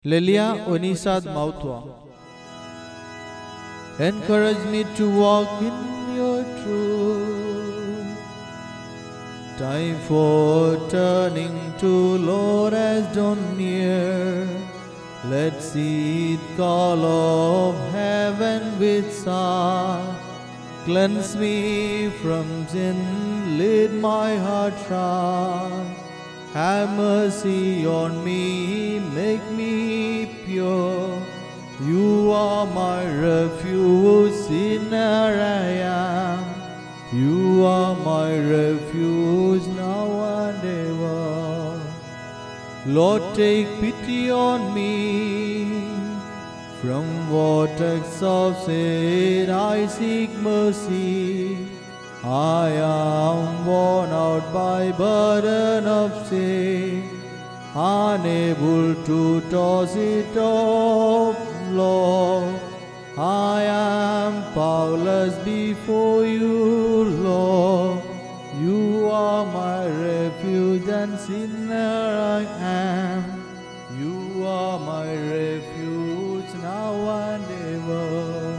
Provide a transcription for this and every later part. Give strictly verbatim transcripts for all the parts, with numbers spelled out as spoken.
Lelia Onisad Mautwa. Encourage me to walk in your truth. Time for turning to Lord has drawn near. Let's see the call of heaven with sigh. Cleanse me from sin, lead my heart right. Have mercy on me, make me pure. You are my refuge, sinner I am. You are my refuge now and ever. Lord, take pity on me. From vortex of sin I seek mercy. I am worn out by burden of sin, unable to toss it off, Lord. I am powerless before you, Lord. You are my refuge and sinner I am. You are my refuge now and ever.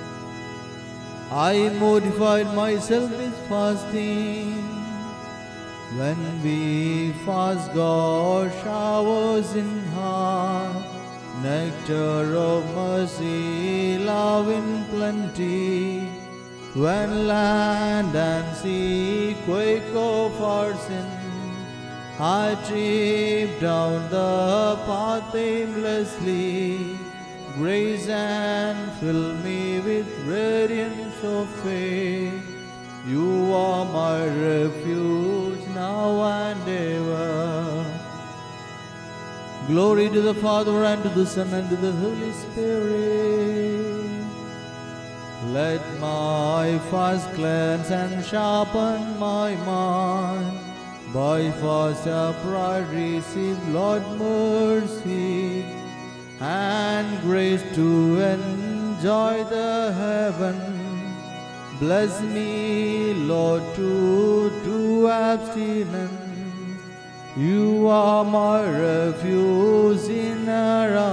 I mortified myself with fasting. When we fast, God showers in heart, nectar of mercy, love in plenty. When land and sea quake of our sin, I trip down the path aimlessly. Grace and fill me with radiance of faith. You are my refuge now and ever. Glory to the Father and to the Son and to the Holy Spirit. Let my fast cleanse and sharpen my mind. By fast upright receive, Lord, mercy and grace to enjoy the heaven. Bless me, Lord, to do abstinence. You are my refuge, sinner